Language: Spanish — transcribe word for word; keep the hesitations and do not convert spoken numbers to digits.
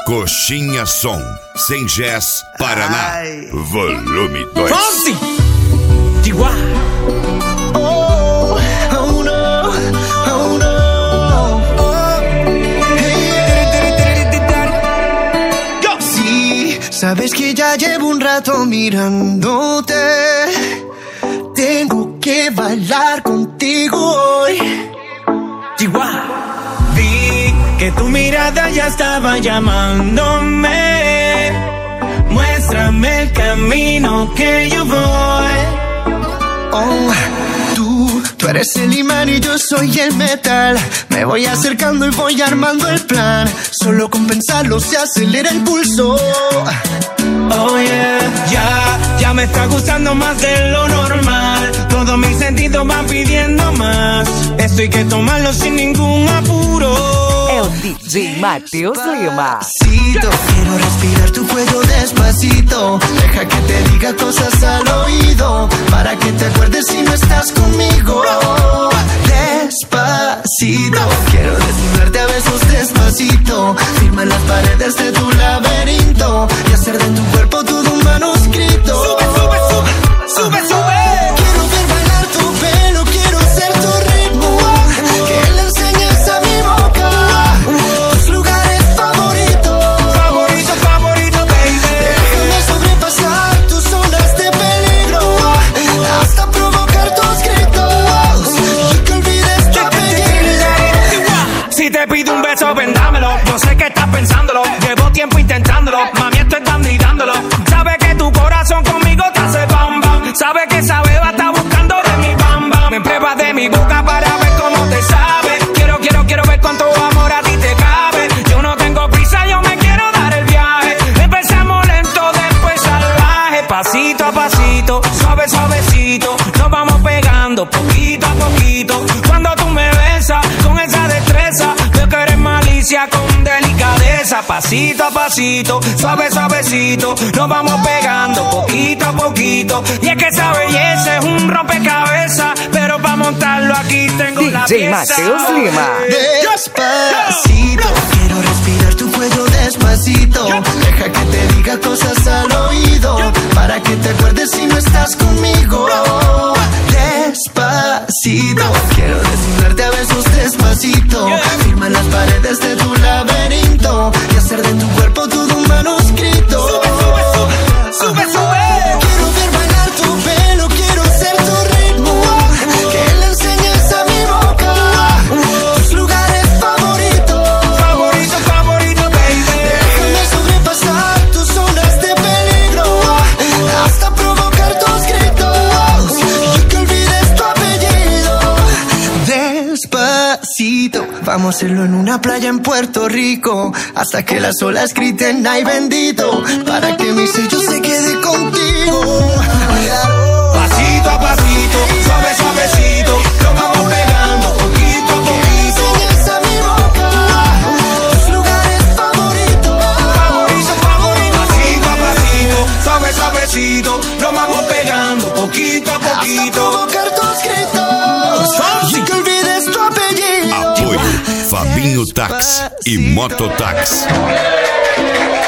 Coxinha Som, Sem Jazz, Paraná. Ai. Volume dois. Fonsi! Chihuahua! Oh, oh no, oh no. Oh, hey. Go. Sí, sabes que ya llevo un rato mirándote. Tengo que bailar contigo hoy. Chihuahua! Vi que tu mirada ya estaba llamándome. Muéstrame el camino que yo voy. Oh, tú, tú eres el imán y yo soy el metal. Me voy acercando y voy armando el plan. Solo con pensarlo se acelera el pulso. Oh yeah, ya, ya me está gustando más de lo normal. Todos mis sentidos van pidiendo más. Esto hay que tomarlo sin ningún apuro. É o D J Matheus Lima. Despacito, quiero respirar tu cuello despacito. Deja que te diga cosas al oído, para que te acuerdes si no estás conmigo. Despacito, quiero desnudarte a besos despacito. Firma las paredes de tu laberinto y hacer de tu cuerpo todo un manuscrito. Sube, sube, sube, sube, sube. Quiero ver bailar tu pelo, quiero ser tu ritmo. Que le enseñes a mi boca tus lugares favoritos. Favorito, favorito, baby. Déjame sobrepasar tus zonas de peligro hasta provocar tus gritos y que olvides tu apellido. Si te pido un beso, vendámelo. Yo sé que estás pensándolo. Llevo tiempo intentándolo. Mami, estoy dando y dándolo. Sabe que tu corazón conmigo te hace bam bam. Sabe que esa beba está buscando de mi bam bam. Me pruebas de mi boca para ver cómo te sabe. Quiero, quiero, quiero ver cuánto amor a ti te cabe. Yo no tengo prisa, yo me quiero dar el viaje. Empezamos lento, después salvaje. Pasito a pasito, suave, suavecito. Nos vamos pegando poquito a poquito. Cuando tú me besas con esa destreza, veo que eres malicia con delicadeza. Pasito a pasito, suave, suavecito. Nos vamos pegando poquito a poquito. Y es que esa belleza es un rompecabezas, pero para montarlo aquí tengo la D J pieza. Matheus Lima. Despacito, quiero respirar tu cuello despacito. Deja que te diga cosas al oído, para que te acuerdes si no estás conmigo. Despacito, quiero desnudarte a besos despacito. Firma las paredes de tu laberinto y hacer de tu cuerpo todo un manuscrito. Sube, sube, sube, sube, sube. Quiero ver bailar tu pelo, quiero ser tu ritmo. Que le enseñes a mi boca tus lugares favoritos. Favorito, favorito, baby. Déjame sobrepasar tus zonas de peligro hasta provocar tus gritos y que olvides tu apellido. Despacito, vamos a hacerlo en una playa en Puerto Rico, hasta que las olas griten ay bendito, para que mi sello se quede contigo. Pasito a pasito, suave, suavecito. Nos vamos pegando poquito a poquito. Enseñas a mi boca tus lugares favoritos. Favorito, favorito. Pasito a pasito, suave, suavecito. Nos vamos pegando poquito a Hasta poquito. provocar tus gritos y que olvides tu apellido. Apoio Fabinho Tax e Mototax.